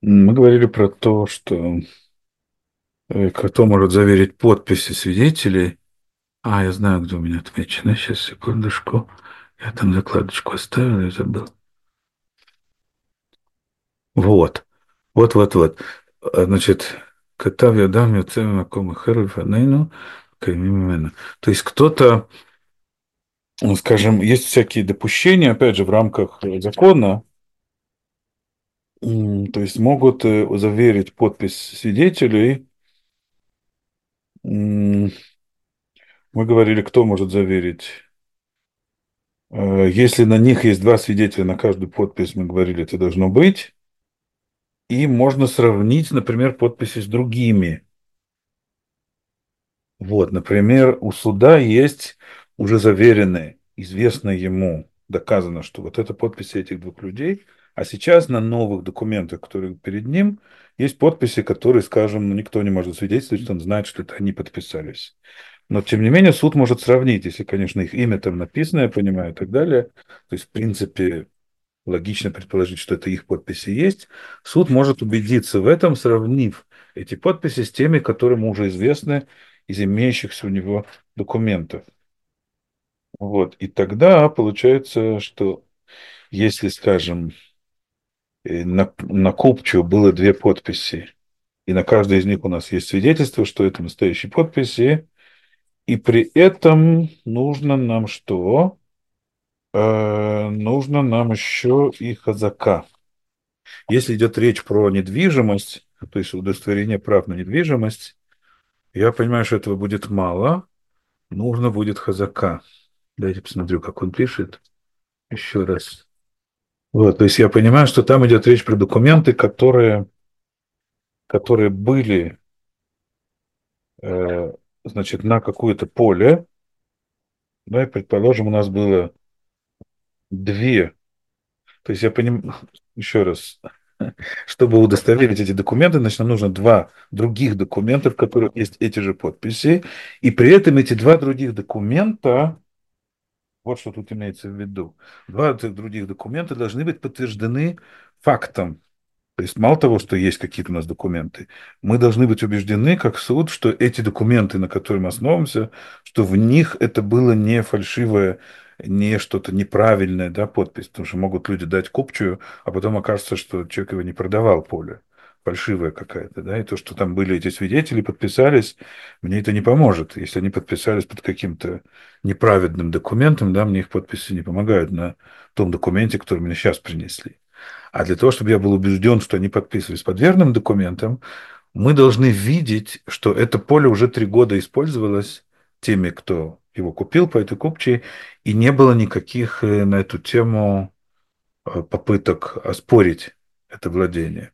Мы говорили про то, что кто может заверить подписи свидетелей. Я знаю, где у меня отмечено. Сейчас, секундочку. Я там закладочку оставил и забыл. Вот. Вот. Значит, катав я дам Йоцем Маком Херу Фанейну Каймимена. То есть кто-то, скажем, есть всякие допущения, опять же, в рамках закона, то есть могут заверить подпись свидетелей. М, Мы говорили, кто может заверить. Если на них есть два свидетеля на каждую подпись, мы говорили, это должно быть. И можно сравнить, например, подписи с другими. Вот, например, у суда есть уже заверенные, известно ему, доказано, что вот это подписи этих двух людей. А сейчас на новых документах, которые перед ним, есть подписи, которые, скажем, никто не может свидетельствовать, что он знает, что это они подписались. Но, тем не менее, суд может сравнить, если, конечно, их имя там написано, я понимаю, и так далее. То есть, в принципе, логично предположить, что это их подписи есть, суд может убедиться в этом, сравнив эти подписи с теми, которые ему уже известны из имеющихся у него документов. Вот. И тогда получается, что если, скажем, на купчу было две подписи, и на каждой из них у нас есть свидетельство, что это настоящие подписи, и при этом нужно нам что? Нужно нам еще и хазака. Если идет речь про недвижимость, то есть удостоверение прав на недвижимость, я понимаю, что этого будет мало. Нужно будет хазака. Дайте посмотрю, как он пишет. Еще раз. Вот, то есть я понимаю, что там идет речь про документы, которые были, э, значит, на какое-то поле. Да, и, предположим, у нас было две. То есть я понимаю, еще раз, чтобы удостоверить эти документы, значит, нам нужно два других документа, в которых есть эти же подписи, и при этом эти два других документа, вот что тут имеется в виду, два этих других документа должны быть подтверждены фактом. То есть мало того, что есть какие-то у нас документы, мы должны быть убеждены, как суд, что эти документы, на которые мы основываемся, что в них это было не фальшивое, не что-то неправильное, да, подпись. Потому что могут люди дать купчую, а потом окажется, что человек его не продавал поле. Фальшивая какая-то, да, и то, что там были эти свидетели, подписались, мне это не поможет. Если они подписались под каким-то неправедным документом, да, мне их подписи не помогают на том документе, который мне сейчас принесли. А для того, чтобы я был убежден, что они подписывались под верным документом, мы должны видеть, что это поле уже 3 года использовалось теми, кто его купил по этой купчей, и не было никаких на эту тему попыток оспорить это владение.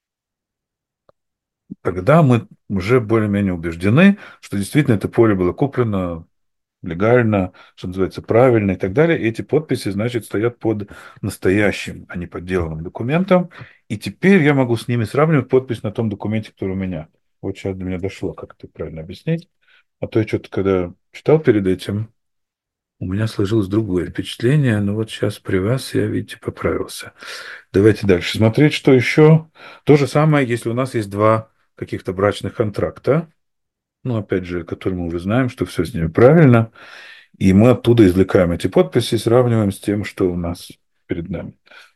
Тогда мы уже более-менее убеждены, что действительно это поле было куплено легально, что называется, правильно и так далее. И эти подписи, значит, стоят под настоящим, а не подделанным документом. И теперь я могу с ними сравнивать подпись на том документе, который у меня. Вот сейчас до меня дошло, как это правильно объяснить. А то я что-то, когда читал перед этим, у меня сложилось другое впечатление, но вот сейчас при вас я, видите, поправился. Давайте дальше смотреть, что еще. То же самое, если у нас есть два каких-то брачных контракта, ну, опять же, которые мы уже знаем, что все с ними правильно, и мы оттуда извлекаем эти подписи и сравниваем с тем, что у нас перед нами.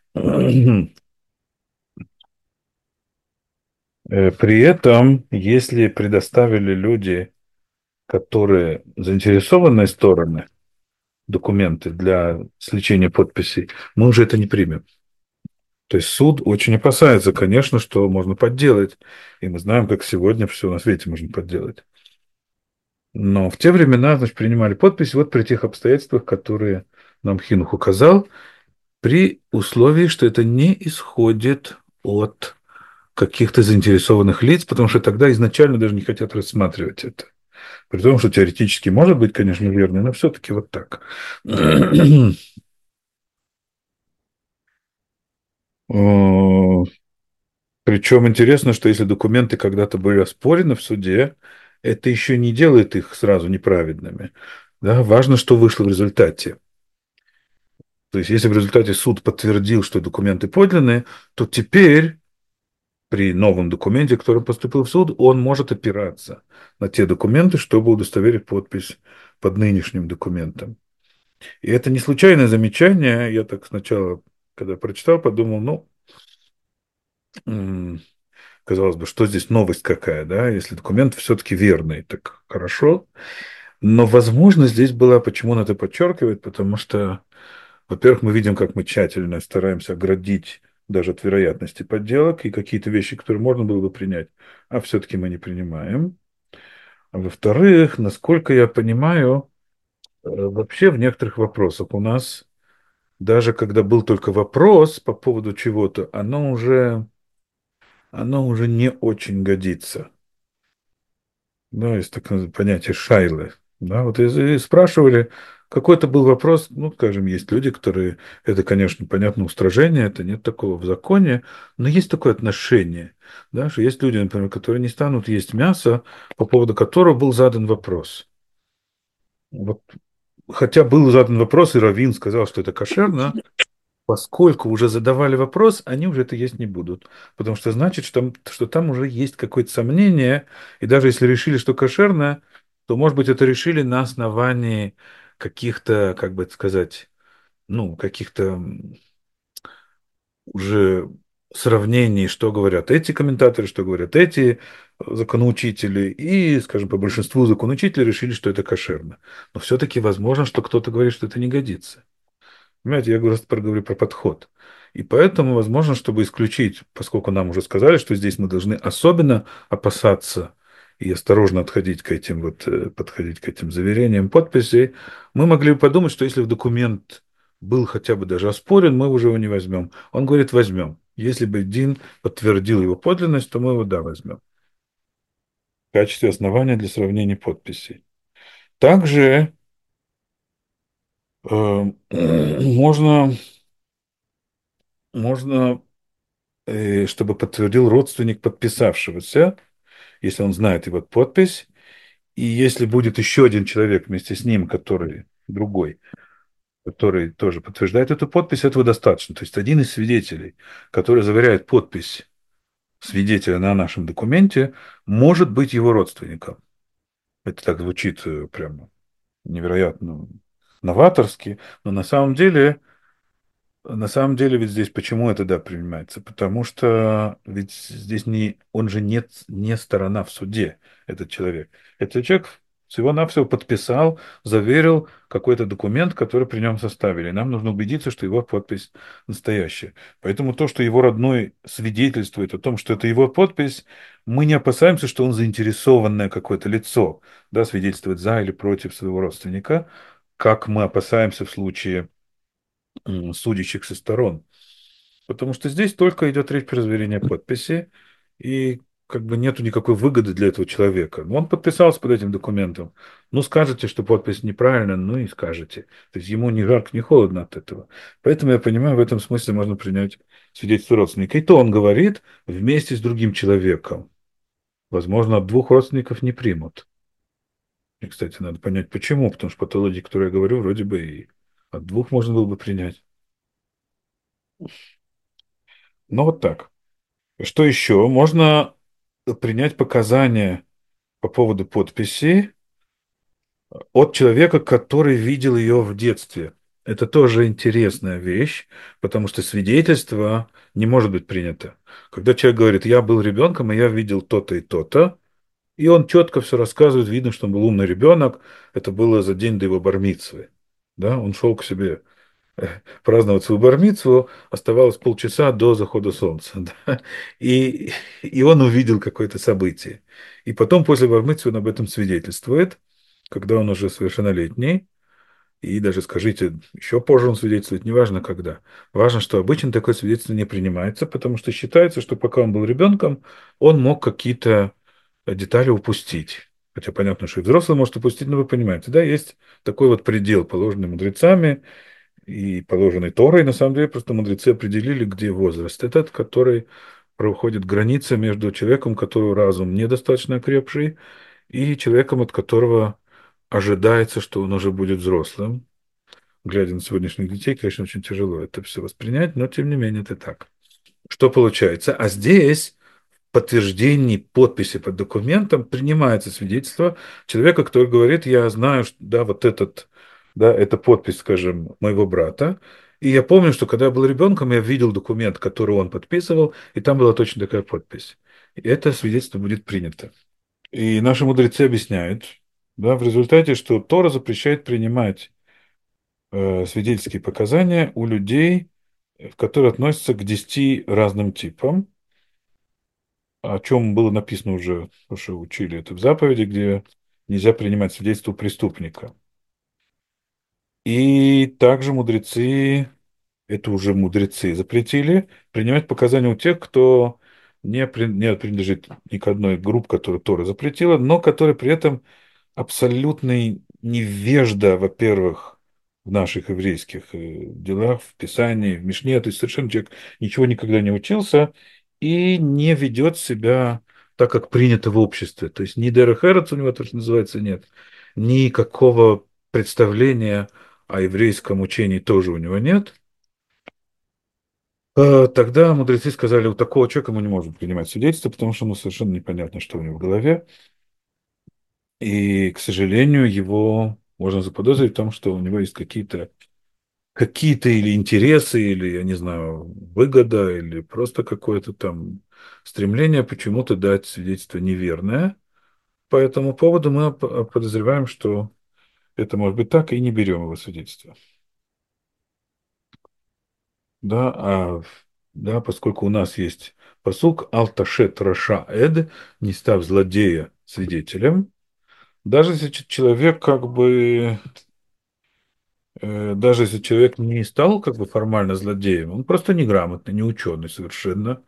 При этом, если предоставили люди, которые заинтересованные стороны, документы для сличения подписей, мы уже это не примем. То есть суд очень опасается, конечно, что можно подделать. И мы знаем, как сегодня все на свете можно подделать. Но в те времена, значит, принимали подпись вот при тех обстоятельствах, которые нам Хинух указал, при условии, что это не исходит от каких-то заинтересованных лиц, потому что тогда изначально даже не хотят рассматривать это. При том, что теоретически может быть, конечно, верно, но все-таки вот так. Причем интересно, что если документы когда-то были оспорены в суде, это еще не делает их сразу неправедными. Да? Важно, что вышло в результате. То есть, если в результате суд подтвердил, что документы подлинные, то теперь при новом документе, который поступил в суд, он может опираться на те документы, чтобы удостоверить подпись под нынешним документом. И это не случайное замечание. Я так сначала, когда прочитал, подумал, ну, м, казалось бы, что здесь новость какая, да, если документ все-таки верный, так хорошо. Но, возможно, здесь была, почему он это подчеркивает, потому что, во-первых, мы видим, как мы тщательно стараемся оградить даже от вероятности подделок и какие-то вещи, которые можно было бы принять, а все-таки мы не принимаем. А во-вторых, насколько я понимаю, вообще в некоторых вопросах у нас, даже когда был только вопрос по поводу чего-то, оно уже не очень годится. Да, есть такое понятие шайлы. Да, вот и спрашивали, какой-то был вопрос, ну, скажем, есть люди, которые, это, конечно, понятно, устражение, это нет такого в законе, но есть такое отношение, да, что есть люди, например, которые не станут есть мясо, по поводу которого был задан вопрос. Вот, хотя был задан вопрос, и раввин сказал, что это кошерно, поскольку уже задавали вопрос, они уже это есть не будут. Потому что значит, что там уже есть какое-то сомнение, и даже если решили, что кошерно, то, может быть, это решили на основании каких-то, как бы это сказать, ну, каких-то уже сравнений, что говорят эти комментаторы, что говорят эти законоучители, и, скажем, по большинству законоучителей решили, что это кошерно. Но все-таки возможно, что кто-то говорит, что это не годится. Понимаете, я говорю про подход. И поэтому, возможно, чтобы исключить, поскольку нам уже сказали, что здесь мы должны особенно опасаться и осторожно подходить к этим заверениям подписей, мы могли бы подумать, что если документ был хотя бы даже оспорен, мы уже его не возьмем. Он говорит, возьмем. Если бы Дин подтвердил его подлинность, то мы его, да, возьмем. В качестве основания для сравнения подписей. Также можно, можно чтобы подтвердил родственник подписавшегося, если он знает его подпись, и если будет еще один человек вместе с ним, который другой, который тоже подтверждает эту подпись, этого достаточно. То есть один из свидетелей, который заверяет подпись свидетеля на нашем документе, может быть его родственником. Это так звучит прямо невероятно новаторски, но на самом деле, ведь здесь почему это, да, принимается? Потому что ведь здесь он же не сторона в суде, этот человек. Этот человек всего-навсего подписал, заверил какой-то документ, который при нем составили. Нам нужно убедиться, что его подпись настоящая. Поэтому то, что его родной свидетельствует о том, что это его подпись, мы не опасаемся, что он заинтересованное какое-то лицо, да, свидетельствует за или против своего родственника, как мы опасаемся в случае судящих со сторон. Потому что здесь только идет речь про заверение подписи, и как бы нету никакой выгоды для этого человека. Он подписался под этим документом. Ну, скажете, что подпись неправильная, ну и скажете. То есть ему ни жарко, ни холодно от этого. Поэтому я понимаю, в этом смысле можно принять свидетельство родственника. И то он говорит вместе с другим человеком. Возможно, от двух родственников не примут. И, кстати, надо понять, почему. Потому что по той логике, которую я говорю, вроде бы и от двух можно было бы принять. Но вот так. Что еще? Можно принять показания по поводу подписи от человека, который видел ее в детстве. Это тоже интересная вещь, потому что свидетельство не может быть принято. Когда человек говорит, я был ребенком, и я видел то-то и то-то, и он четко все рассказывает, видно, что он был умный ребенок, это было за день до его бармицвы. Да, он шел к себе праздновать свою бармицву, оставалось полчаса до захода солнца. Да? И он увидел какое-то событие. И потом после бармицвы он об этом свидетельствует, когда он уже совершеннолетний. И даже скажите, еще позже он свидетельствует, неважно когда. Важно, что обычно такое свидетельство не принимается, потому что считается, что пока он был ребенком, он мог какие-то детали упустить. Хотя понятно, что и взрослый может упустить, но вы понимаете, да, есть такой вот предел, положенный мудрецами, и положенной Торой, на самом деле, просто мудрецы определили, где возраст этот, который проходит граница между человеком, у которого разум недостаточно окрепший, и человеком, от которого ожидается, что он уже будет взрослым. Глядя на сегодняшних детей, конечно, очень тяжело это все воспринять, но тем не менее это так. Что получается? А здесь подтверждении подписи под документом принимается свидетельство человека, который говорит, я знаю, что, да, вот этот, да, это подпись, скажем, моего брата. И я помню, что когда я был ребенком, я видел документ, который он подписывал, и там была точно такая подпись. И это свидетельство будет принято. И наши мудрецы объясняют, да, в результате, что Тора запрещает принимать свидетельские показания у людей, которые относятся к 10 разным типам, о чем было написано уже, то, что учили это в заповеди, где нельзя принимать свидетельство преступника. И также мудрецы, это уже мудрецы запретили, принимать показания у тех, кто не принадлежит ни к одной группе, которую Тора запретила, но который при этом абсолютный невежда, во-первых, в наших еврейских делах, в Писании, в Мишне, то есть совершенно человек ничего никогда не учился и не ведет себя так, как принято в обществе. То есть ни Дерех Эрец у него, то, что называется, нет, никакого представления о еврейском учении тоже у него нет. Тогда мудрецы сказали, у такого человека мы не можем принимать свидетельство, потому что ему совершенно непонятно, что у него в голове. И, к сожалению, его можно заподозрить в том, что у него есть какие-то или интересы, или, я не знаю, выгода, или просто какое-то там стремление почему-то дать свидетельство неверное. По этому поводу мы подозреваем, что это может быть так, и не берем его свидетельство. Да, да, поскольку у нас есть посук «Алташет Раша Эд», не став злодея свидетелем, даже если человек как бы даже если человек не стал как бы формально злодеем, он просто неграмотный, не ученый совершенно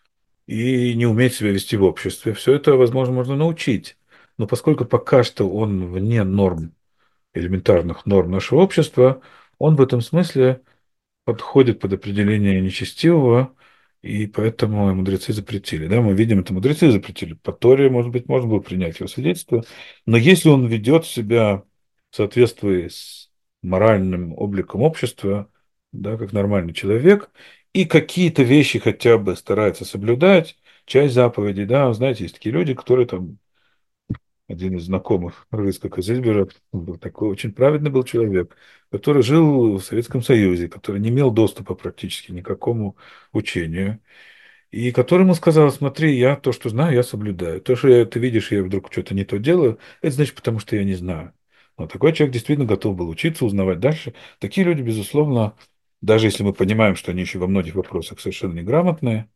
и не умеет себя вести в обществе. Все это, возможно, можно научить. Но поскольку пока что он вне норм, элементарных норм нашего общества, он в этом смысле подходит под определение нечестивого, и поэтому мудрецы запретили. Да, мы видим, это мудрецы запретили. По Торе, может быть, можно было принять его свидетельство, но если он ведет себя в соответствии с моральным обликом общества, да, как нормальный человек, и какие-то вещи хотя бы старается соблюдать, часть заповедей, да, знаете, есть такие люди, которые там, один из знакомых Рыцкака Зильбера, он был такой очень праведный был человек, который жил в Советском Союзе, который не имел доступа практически ни к какому учению, и которому сказал, смотри, я то, что знаю, я соблюдаю. То, что ты видишь, я вдруг что-то не то делаю, это значит, потому что я не знаю. Но такой человек действительно готов был учиться, узнавать дальше. Такие люди, безусловно, даже если мы понимаем, что они еще во многих вопросах совершенно неграмотные,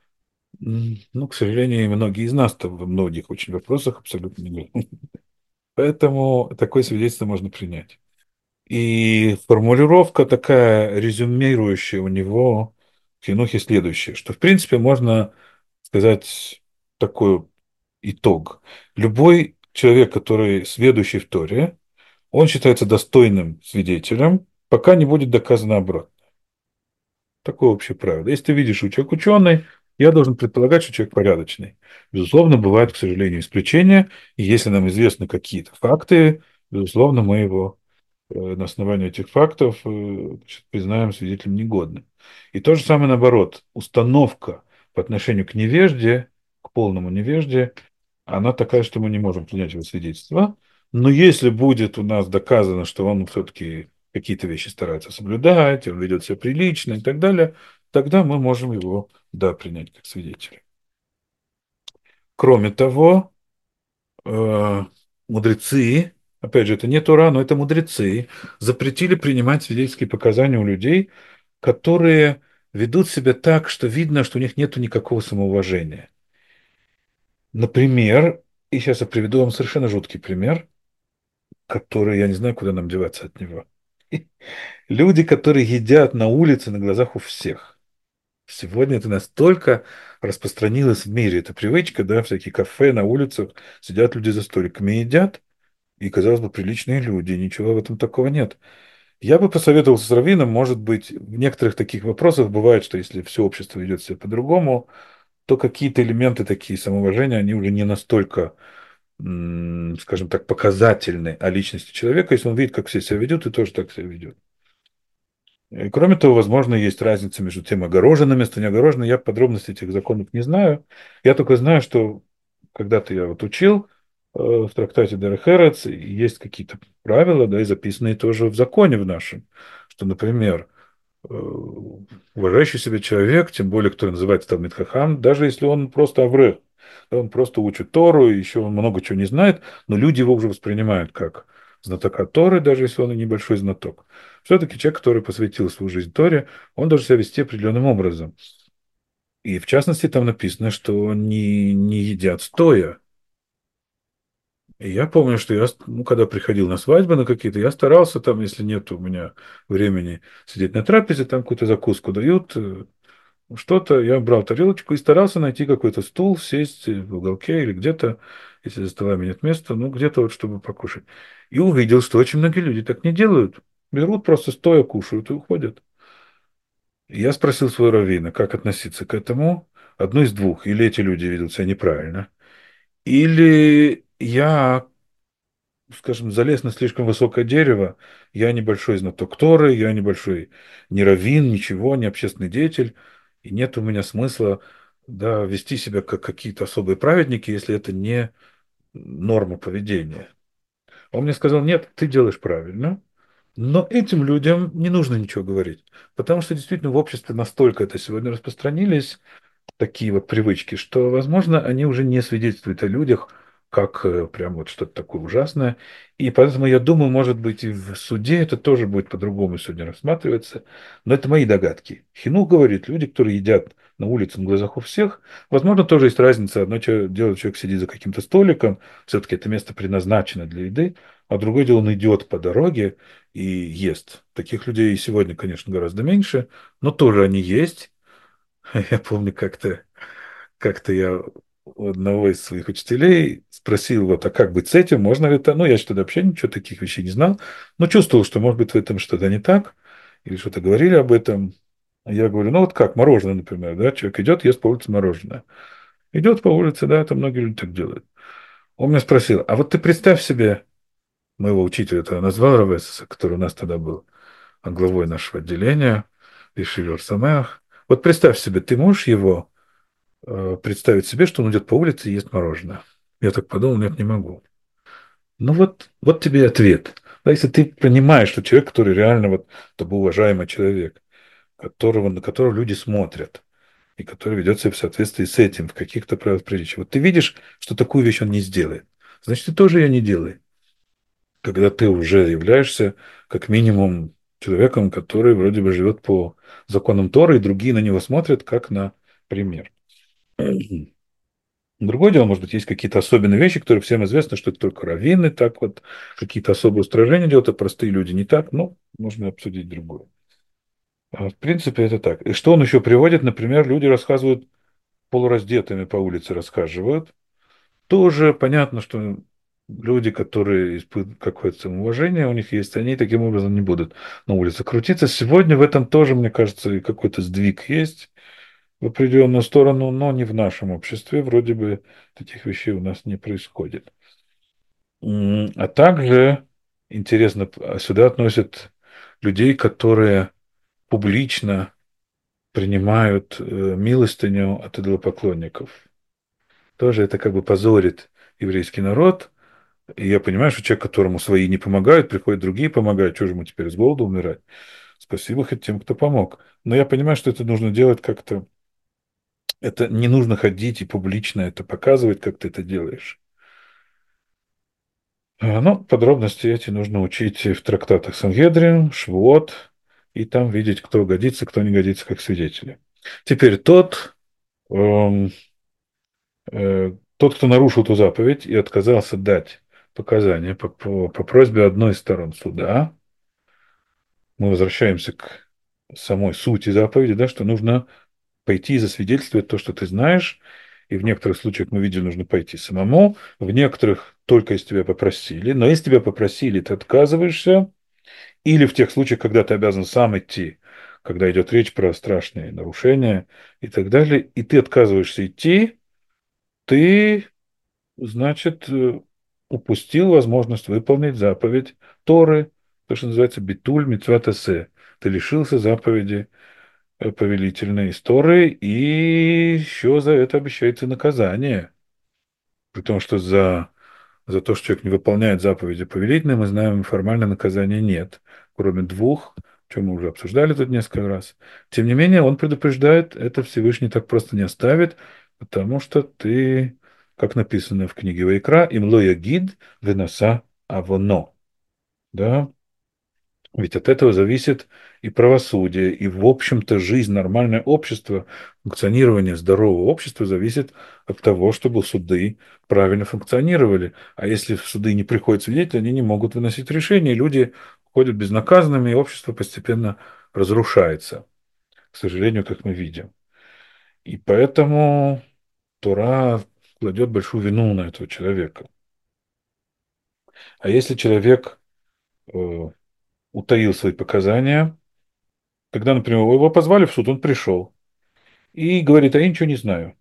ну, к сожалению, и многие из нас-то во многих очень вопросах абсолютно неграмотные. Поэтому такое свидетельство можно принять. И формулировка такая резюмирующая у него в Хинухе следующая, что в принципе можно сказать такой итог. Любой человек, который сведущий в Торе, он считается достойным свидетелем, пока не будет доказано обратно. Такое общее правило. Если ты видишь, что человек ученый, я должен предполагать, что человек порядочный. Безусловно, бывают, к сожалению, исключения, и если нам известны какие-то факты, безусловно, мы его на основании этих фактов значит, признаем свидетелем негодным. И то же самое наоборот. Установка по отношению к невежде, к полному невежде, она такая, что мы не можем принять его свидетельство. Но если будет у нас доказано, что он все-таки какие-то вещи старается соблюдать, он ведет себя прилично и так далее, тогда мы можем его, да, принять как свидетеля. Кроме того, э, мудрецы, опять же, это не Тора, но это мудрецы, запретили принимать свидетельские показания у людей, которые ведут себя так, что видно, что у них нет никакого самоуважения. Например, и сейчас я приведу вам совершенно жуткий пример, который я не знаю, куда нам деваться от него. Люди, которые едят на улице на глазах у всех. Сегодня это настолько распространилось в мире. Это привычка, да, всякие кафе на улицах, сидят люди за столиками и едят. И, казалось бы, приличные люди, ничего в этом такого нет. Я бы посоветовался с раввином, может быть, в некоторых таких вопросах бывает, что если все общество ведет себя по-другому, то какие-то элементы такие самоуважения, они уже не настолько, скажем так, показательны о личности человека, если он видит, как все себя ведут, и тоже так себя ведет. И, кроме того, возможно, есть разница между тем огороженным место, не огороженным. Я подробности этих законов не знаю. Я только знаю, что когда-то я вот учил в трактате Дерех Эрец, и есть какие-то правила, да, и записанные тоже в законе в нашем, что, например, уважающий себя человек, тем более, который называется Талмид Хахам, даже если он просто аврех, да, он просто учит Тору, и еще он много чего не знает, но люди его уже воспринимают как знатока Торы, даже если он и небольшой знаток. Все-таки человек, который посвятил свою жизнь Торе, он должен себя вести определенным образом. И в частности, там написано, что не едят стоя. И я помню, что я, ну, когда приходил на свадьбы на какие-то, я старался там, если нет у меня времени сидеть на трапезе, там какую-то закуску дают, что-то, я брал тарелочку и старался найти какой-то стул, сесть в уголке или где-то, если за столами нет места, ну, где-то вот, чтобы покушать. И увидел, что очень многие люди так не делают. Берут, просто стоя кушают и уходят. И я спросил своего раввина, как относиться к этому. Одно из двух. Или эти люди ведут себя неправильно, или я, скажем, залез на слишком высокое дерево, я небольшой знаток Торы, я небольшой не раввин, ничего, не общественный деятель, и нет у меня смысла, да, вести себя как какие-то особые праведники, если это не норма поведения. Он мне сказал, нет, ты делаешь правильно, но этим людям не нужно ничего говорить, потому что действительно в обществе настолько это сегодня распространились, такие вот привычки, что, возможно, они уже не свидетельствуют о людях, как прям вот что-то такое ужасное. И поэтому я думаю, может быть, и в суде это тоже будет по-другому сегодня рассматриваться. Но это мои догадки. Хинух говорит, люди, которые едят на улице на глазах у всех, возможно, тоже есть разница. Одно дело, человек сидит за каким-то столиком, все-таки это место предназначено для еды, а другое дело, он идет по дороге и ест. Таких людей сегодня, конечно, гораздо меньше, но тоже они есть. Я помню, как-то я у одного из своих учителей спросил, вот, а как быть с этим, можно ли это? Ну, я что-то вообще ничего таких вещей не знал, но чувствовал, что, может быть, в этом что-то не так, или что-то говорили об этом. А я говорю, ну, вот как, мороженое, например, да, человек идет, ест по улице мороженое. Идет по улице, да, это многие люди так делают. Он меня спросил, а вот ты представь себе, моего учителя это назвал Равесса, который у нас тогда был главой нашего отделения, Ишивер Самеах. Вот представь себе, ты можешь его представить себе, что он идет по улице и ест мороженое. Я так подумал, нет, не могу. Ну вот тебе и ответ. Да, если ты понимаешь, что человек, который реально вот тобой уважаемый человек, на которого люди смотрят, и который ведет себя в соответствии с этим, в каких-то правилах приличия. Вот ты видишь, что такую вещь он не сделает. Значит, ты тоже ее не делай. Когда ты уже являешься, как минимум, человеком, который вроде бы живет по законам Торы, и другие на него смотрят, как на пример. Другое дело, может быть, есть какие-то особенные вещи, которые всем известно, что это только раввины так вот какие-то особые устражения делают, а простые люди не так, но можно обсудить другое. В принципе, это так. И что он еще приводит? Например, люди рассказывают полураздетыми по улице расхаживают. Тоже понятно, что люди, которые испытывают какое-то самоуважение, у них есть, они таким образом не будут на улице крутиться. Сегодня в этом тоже, мне кажется, и какой-то сдвиг есть в определенную сторону, но не в нашем обществе. Вроде бы таких вещей у нас не происходит. А также, интересно, сюда относят людей, которые публично принимают милостыню от идолопоклонников. Тоже это как бы позорит еврейский народ. И я понимаю, что человек, которому свои не помогают, приходят другие помогают, что же ему теперь с голоду умирать? Спасибо хоть тем, кто помог. Но я понимаю, что это нужно делать как-то. Это не нужно ходить и публично это показывать, как ты это делаешь. Но подробности эти нужно учить в трактатах Сангедрин, Швуот, и там видеть, кто годится, кто не годится как свидетели. Теперь эм, тот, кто нарушил эту заповедь и отказался дать показания по просьбе одной из сторон суда, мы возвращаемся к самой сути заповеди, да, что нужно пойти и засвидетельствовать то, что ты знаешь, и в некоторых случаях мы видели, нужно пойти самому, в некоторых только если тебя попросили, но если тебя попросили, ты отказываешься, или в тех случаях, когда ты обязан сам идти, когда идет речь про страшные нарушения и так далее, и ты отказываешься идти, ты, значит, упустил возможность выполнить заповедь Торы, то, что называется битуль мицват эссе. ты лишился заповеди повелительной истории, и еще за это обещается наказание. При том, что за то, что человек не выполняет заповеди повелительные, мы знаем, формально наказания нет, кроме двух, что мы уже обсуждали тут несколько раз. Тем не менее, он предупреждает, это Всевышний так просто не оставит, потому что ты, как написано в книге Вайкра, им ло ягид веноса авоно. Да? Ведь от этого зависит и правосудие, и, в общем-то, жизнь, нормальное общество, функционирование здорового общества зависит от того, чтобы суды правильно функционировали. А если в суды не приходят свидетели, они не могут выносить решения, и люди ходят безнаказанными, и общество постепенно разрушается, к сожалению, как мы видим. И поэтому Тора кладет большую вину на этого человека. А если человек э, утаил свои показания, когда, например, его позвали в суд, он пришел и говорит, а я ничего не знаю.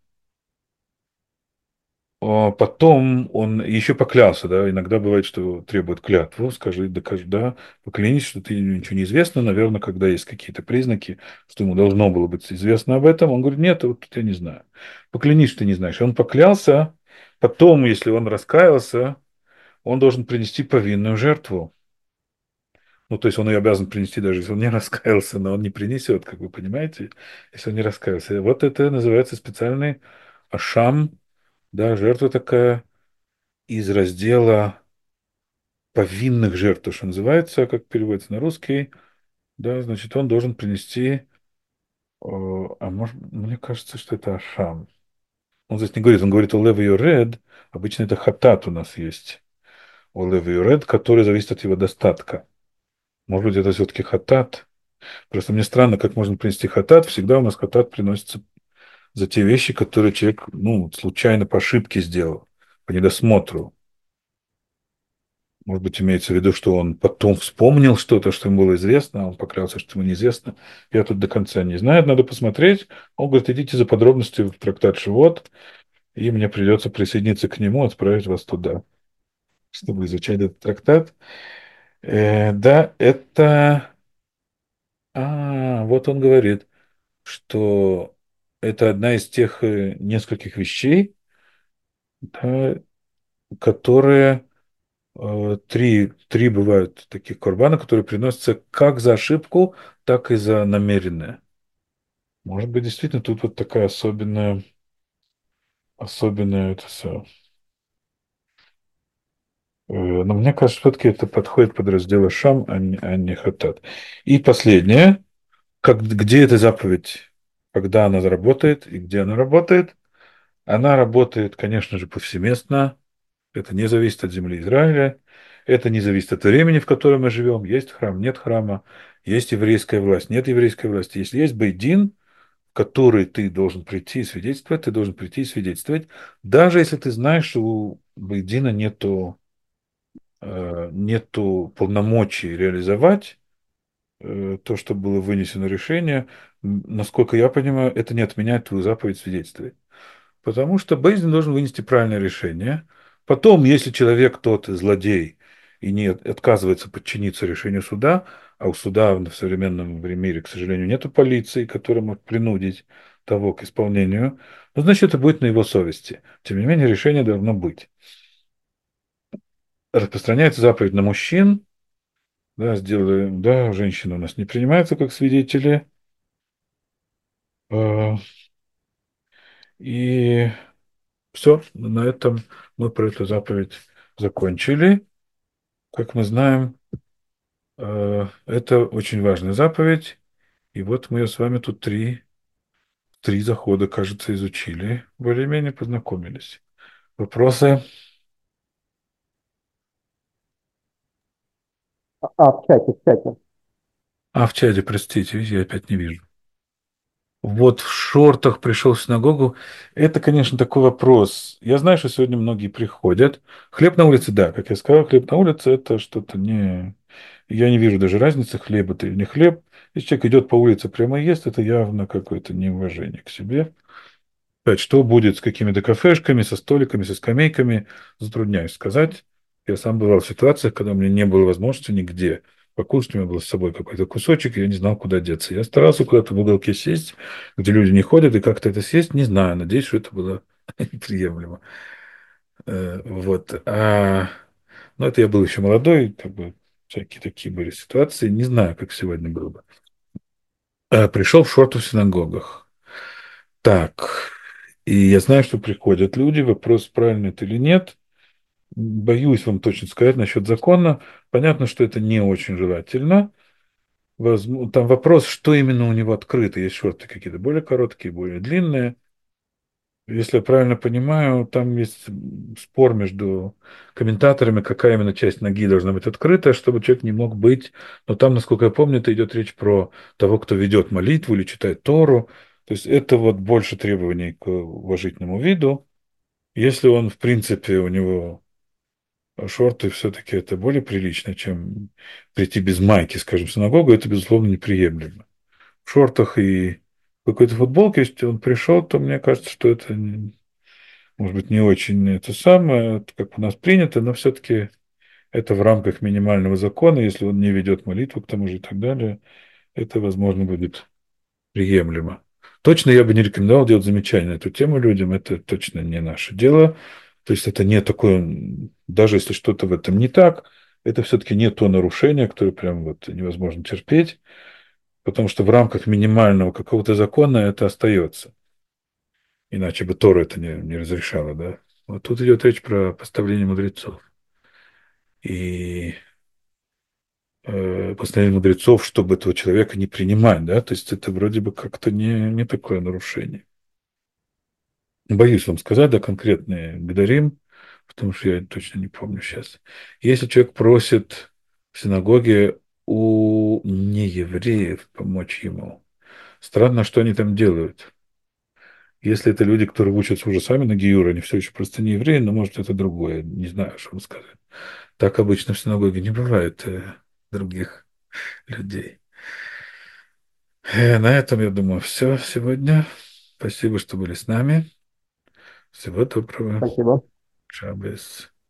А потом он еще поклялся, да, иногда бывает, что требует клятву, скажи, докажи, да, поклянись, что ты ничего не известно, наверное, когда есть какие-то признаки, что ему должно было быть известно об этом, он говорит, нет, вот я не знаю. Поклянись, что ты не знаешь. Он поклялся, потом, если он раскаялся, он должен принести повинную жертву. Ну, то есть он ее обязан принести, даже если он не раскаялся, но он не принесет, как вы понимаете, если он не раскаялся. Вот это называется специальный ашам, да, жертва такая из раздела повинных жертв, то, что называется, как переводится на русский, да, значит, он должен принести, а может, мне кажется, что это ашам. Он здесь не говорит, он говорит о левый ред, обычно это хатат у нас есть, о левый ред, который зависит от его достатка. Может быть, это все-таки хатат. Просто мне странно, как можно принести хатат. Всегда у нас хатат приносится за те вещи, которые человек, ну, случайно по ошибке сделал, по недосмотру. Может быть, имеется в виду, что он потом вспомнил что-то, что ему было известно, а он поклялся, что ему неизвестно. Я тут до конца не знаю, надо посмотреть. Он говорит, идите за подробностью в трактат Шивот, и мне придется присоединиться к нему, отправить вас туда, чтобы изучать этот трактат. Да, это... вот он говорит, что это одна из тех нескольких вещей, да, которые три бывают таких курбана, которые приносятся как за ошибку, так и за намеренное. Может быть, действительно, тут вот такая особенная это все. Но мне кажется, все-таки это подходит под раздел Шам, а не Хатат. И последнее, где эта заповедь, когда она работает и где она работает. Она работает, конечно же, повсеместно. Это не зависит от земли Израиля. Это не зависит от времени, в котором мы живем. Есть храм, нет храма. Есть еврейская власть, нет еврейской власти. Если есть бейдин, в который ты должен прийти и свидетельствовать, ты должен прийти и свидетельствовать. Даже если ты знаешь, что у бейдина нету полномочий реализовать то, что было вынесено решение, насколько я понимаю, это не отменяет твою заповедь свидетельствовать. Потому что Бейздин должен вынести правильное решение. Потом, если человек тот злодей и не отказывается подчиниться решению суда, а у суда в современном мире, к сожалению, нет полиции, которая может принудить того к исполнению, ну, значит, это будет на его совести. Тем не менее, решение должно быть. Распространяется заповедь на мужчин, да, да, женщины у нас не принимаются как свидетели, э, и все, на этом мы про эту заповедь закончили. Как мы знаем, это очень важная заповедь. И вот мы ее с вами тут три захода, кажется, изучили. Более-менее познакомились. Вопросы? В чате. В чате, простите, видите, я опять не вижу. Вот в шортах пришел в синагогу. Это, конечно, такой вопрос. Я знаю, что сегодня многие приходят. Хлеб на улице, да, как я сказал, хлеб на улице это что-то не... Я не вижу даже разницы, хлеб это или не хлеб. Если человек идет по улице прямо и ест, это явно какое-то неуважение к себе. Опять, что будет с какими-то кафешками, со столиками, со скамейками, затрудняюсь сказать. Я сам бывал в ситуациях, когда у меня не было возможности нигде покушать, у меня был с собой какой-то кусочек, я не знал, куда деться. Я старался куда-то в уголке сесть, где люди не ходят, и как-то это съесть, не знаю, надеюсь, что это было приемлемо. Вот. Ну, это я был еще молодой, как бы всякие такие были ситуации. Не знаю, как сегодня было бы. Пришел в шортах в синагогах. Так. И я знаю, что приходят люди. Вопрос, правильно это или нет. Боюсь вам точно сказать насчет закона. Понятно, что это не очень желательно. Там вопрос, что именно у него открыто. Есть шорты какие-то более короткие, более длинные. Если я правильно понимаю, там есть спор между комментаторами, какая именно часть ноги должна быть открыта, чтобы человек не мог быть. Но там, насколько я помню, это идет речь про того, кто ведет молитву или читает Тору. То есть это вот больше требований к уважительному виду. Если он, в принципе, у него шорты, все-таки это более прилично, чем прийти без майки, скажем, в синагогу, это, безусловно, неприемлемо. В шортах и какой-то футболке, если он пришел, то мне кажется, что это может быть, не очень это самое, как у нас принято, но все-таки это в рамках минимального закона, если он не ведет молитву к тому же и так далее, это, возможно, будет приемлемо. Точно я бы не рекомендовал делать замечания на эту тему людям, это точно не наше дело. То есть это не такое, даже если что-то в этом не так, это все-таки не то нарушение, которое прям вот невозможно терпеть, потому что в рамках минимального какого-то закона это остается. Иначе бы Тора это не разрешало, да. Вот тут идет речь про поставление мудрецов. И постановление мудрецов, чтобы этого человека не принимать, да, то есть это вроде бы как-то не такое нарушение. Боюсь вам сказать, да, конкретные гдарим, потому что я точно не помню сейчас. Если человек просит в синагоге у неевреев помочь ему, странно, что они там делают. Если это люди, которые учатся уже сами на Гиюр, они все еще просто не евреи, но может это другое, не знаю, что вам сказать. Так обычно в синагоге не бывает других людей. На этом, я думаю, все сегодня. Спасибо, что были с нами. Всего доброго. Спасибо. Шабес.